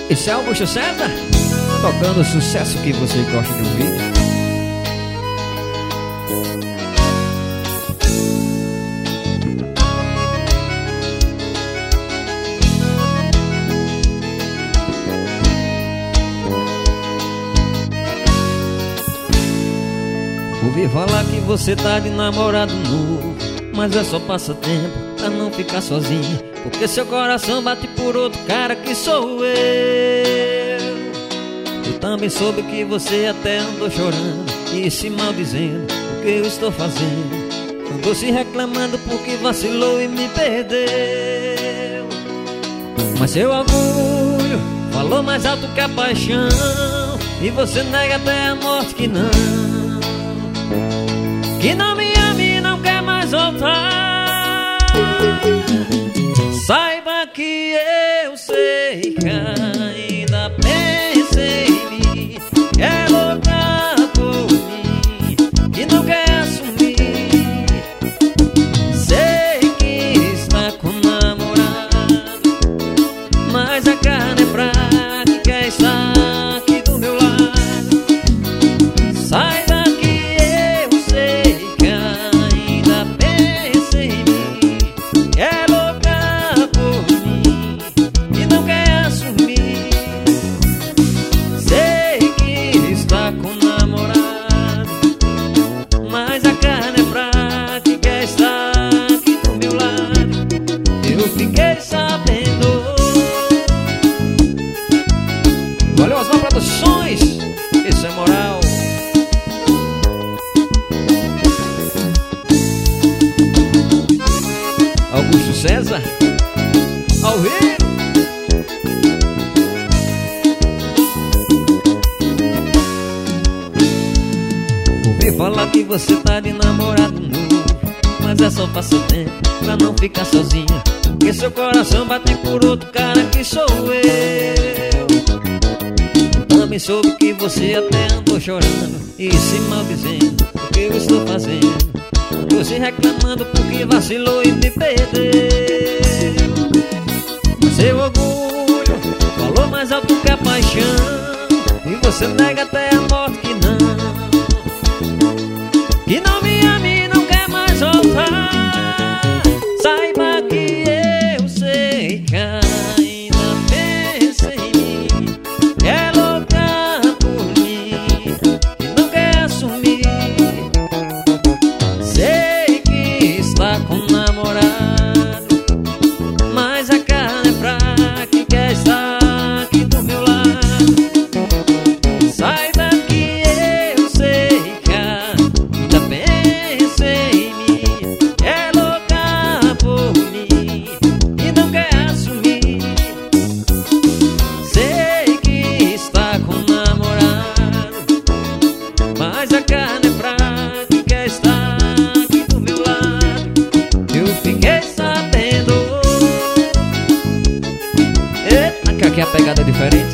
Esse é Augusto César, tocando o sucesso que você gosta de ouvir. Ouvi falar que você tá de namorado novo, mas é só passatempo pra não ficar sozinha, porque seu coração bate por outro cara que sou eu. Eu também soube que você até andou chorando e se maldizendo o que eu estou fazendo. Andou se reclamando porque vacilou e me perdeu. Mas seu orgulho falou mais alto que a paixão, e você nega até a morte que não me ama e não quer mais voltar. Saiba que eu sei que ainda pensa em mim, que é louca por mim, que não quer assumir. Sei que está com namorado, mas a carne é fraca e quer estar aqui do meu lado. Saiba Valeu, Osmar Produções, isso é moral. Augusto César, ao vivo. Ouvi falar que você tá de namorado novo, mas é só passatempo pra não ficar sozinha, porque seu coração bate por outro cara que sou eu. Também soube que você até andou chorando e se maldizendo o que eu estou fazendo. Andou se reclamando porque vacilou e me perdeu. Mas seu orgulho falou mais alto que a paixão, e você nega até a morte que não me ama e não quer mais voltar. Saiba que eu sei que ainda pensa em mim, que é louca por mim, que não quer assumir. Sei que está com namorado, mas a carne é fraca e quer estar aqui do meu lado. Saiba que eu sei que ainda pensa em mim, que é louca por mim e não quer assumir. Sei que está com namorado, mas a carne é fraca e quer estar aqui do meu lado. Eu fiquei sabendo. Eita, que aqui a pegada é diferente.